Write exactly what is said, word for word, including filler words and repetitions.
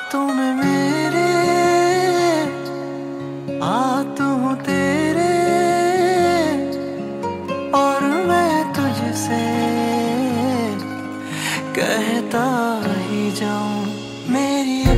हाथों में मेरे हाथ हूँ तेरे, और मैं तुझसे कहता ही जाऊं।